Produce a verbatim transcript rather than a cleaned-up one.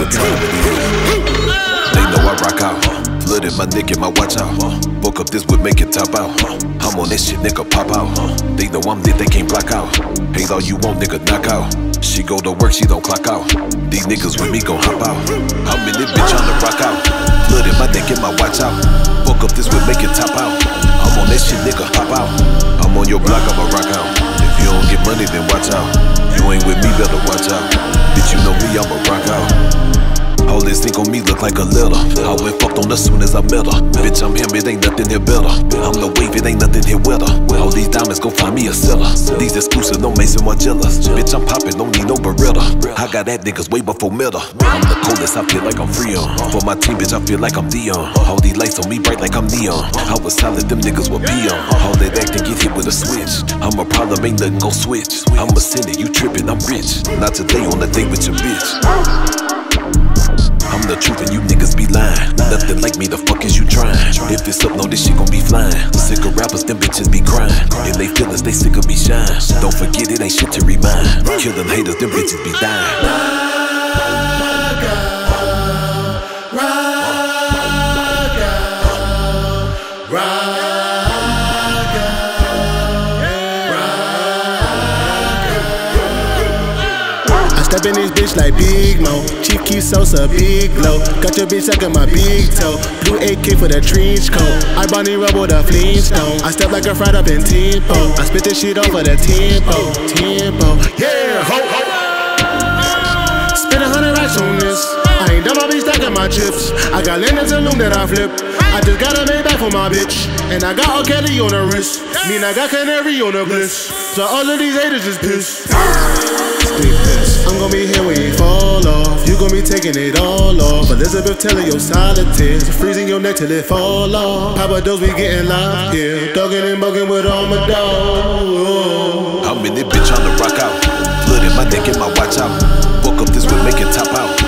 what time it is. They know I rock out. Blood in my neck and my watch out. Woke up this would make it top out. I'm on that shit, nigga, pop out. They know I'm lit, they can't block out. Hate all you want, nigga, knock out. She go to work, she don't clock out. These niggas with me gon' hop out. I'm in this bitch on the rock out. Blood in my neck and my watch out. Woke up this would make it top out. I'm on that shit, nigga, pop out. I'm on your block, I'ma rock out. If you don't get money, then watch out. You ain't with me, better watch out. Bitch, you know me, I'ma rock out. All this ink on me look like a letter. I went fucked on her soon as I met her. Bitch, I'm him, it ain't nothing here better. I'm the wave, it ain't nothing here wetter. All these diamonds gon' find me a seller. These exclusive, no Mason Margielas. Bitch, I'm poppin', don't need no Beretta. I got that niggas way before Meta. I'm the coldest, I feel like I'm Freon. For my team, bitch, I feel like I'm Dion. All these lights on me bright like I'm neon. I was solid, them niggas were peon. All that acting get hit with a switch. I'm a problem, ain't nothing gon' switch. I'm a sinner, you trippin', I'm rich. Not today on the date with your bitch. I'm the truth and you niggas be lying. Nothing like me, the fuck is you trying? If it's up, no, this shit gon' be flying. Sick of rappers, them bitches be crying. And they feelings, they sick of me shine. Don't forget it ain't shit to remind. Killing haters, them bitches be dying. Rock out, rock out, rock out. Step in this bitch like Big Mo. Chief Keef Sosa, big glow. Got your bitch sucking my big toe. Blue A K for the trench coat. I Bonnie Rub with a Flintstone. I step like a fried up in tempo. I spit this shit over the tempo. Tempo. Yeah, ho, ho. Spit a hundred racks on this. I ain't dumb, I be stacking my chips. I got Lennox and Loom that I flip. I just got a Maybach for my bitch. And I got R. Kelly on the wrist. Mean I got Canary on the bliss. So all of these haters just pissed. I'm gon' be here when you fall off. You gon' be taking it all off. Elizabeth Taylor, your solitaires. Freezing your neck till it fall off. Papa Dose, we getting live, yeah. Dogging and bugging with all my dogs. I'm in this bitch on the rock out. Blood in my neck and my watch out. Woke up this would make it top out.